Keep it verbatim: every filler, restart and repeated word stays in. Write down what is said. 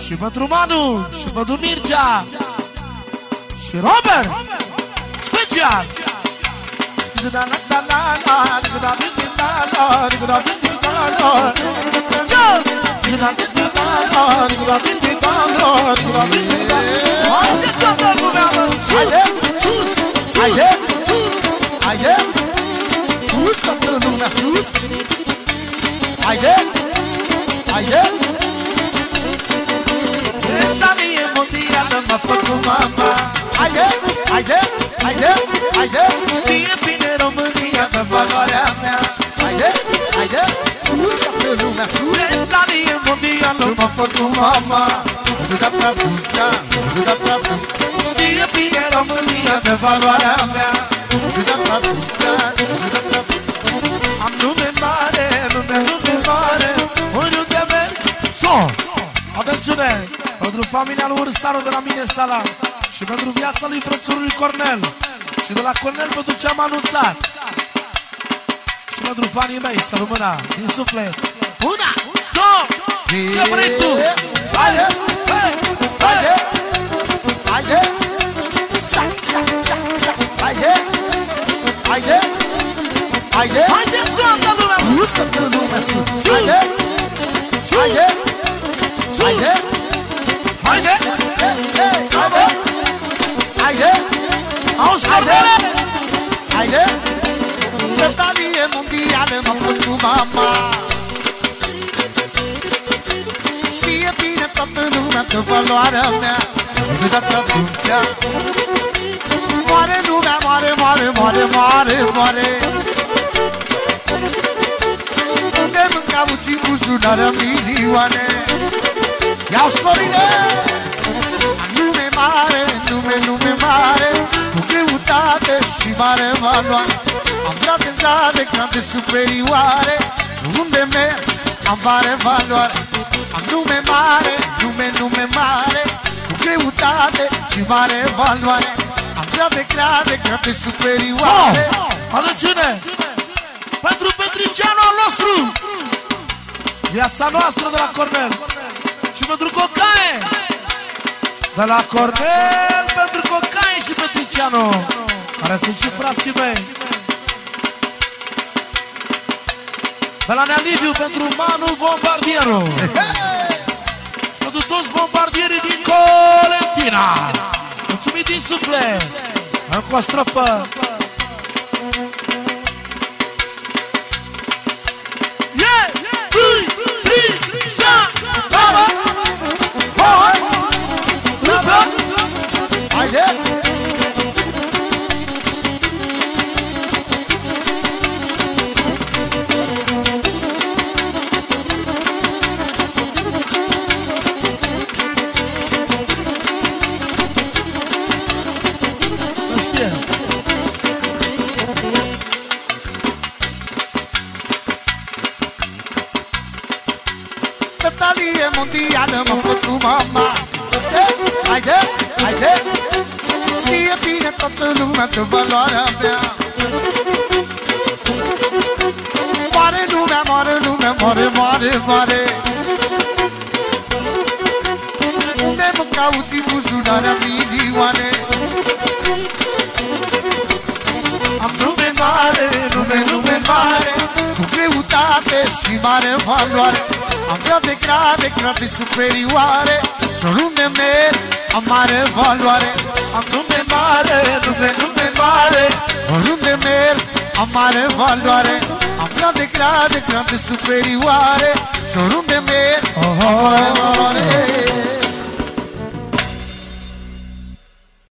Și pentru Manu, și pentru Mircea, și Robert, special. Haide toată lumea, mă, haide, sus, haide, sus, haide, sus, toată lumea, sus, haide, haide. Italie mondială m-a făcut mama. Haide, haide, haide, haide. Știe bine România de valoarea mea. Haide, haide, sus, toată lumea, sus. Italie mondială m-a făcut mama. Știe bine România de valoarea mea. Am nume mare, nume, nume mare. Oriunde merg. Stop! Atențiune! Pentru familia lui Ursaru de la mine Salam. Și pentru viața lui frățorului Cornel. Și de la Cornel pentru ce am anunțat. Și pentru fanii mei, să rămână din suflet. Una, două, ce vrei tu? Haide, haide, haide, sa, sa, sa, sa, haide, haide, haide, haide toată lumea, sus, toată lumea, sus, haide, haide, haide, haide, haide, haide, auzi Cornele? Haide, Italie mondială m-a făcut mama. Știe bine toată lumea de valoarea mea. Moare lumea, moare, moare, moare, moare, moare. Unde mânca uții buzunarea milioane. Ia-o-ți Florine! Nume mare, nume, nume mare, cu greutate și mare valoare. Am grade, grade, grade superioare. Și unde merg am mare valoare. Am nume mare, nume, nume mare, cu greutate și mare valoare. Am grade, grade, grade superioare. Atențiune! Pentru Petricianu al nostru, viața noastră de la Cornel. Și pentru Cocaie, de la Cornel, pentru Cocaie și Petricianu, care sunt și frații mei. De la Nea Liviu pentru Manu Bombardieru. Și pentru toți bombardierii din Colentina. Mulțumim din suflet. Încă o strofă. Yeah! Doi, trei, șapte, bravo! Hai! Bravo! Haide! Italie mondială m-a făcut mama. Haide, haide, știe bine toată lumea de valoarea mea. Moare lumea, moare lumea, moare, moare, moare. Unde mă cauți buzunarea milioane. Am nume mare, nume, nume mare, cu greutate și mare valoare. Am grade, grade, grade superioare. Și oriunde merg am mare valoare. Am nume mare, nume, nume mare, oriunde merg am mare valoare. Am grade, grade, grade superioare. Și oriunde merg am mare valoare.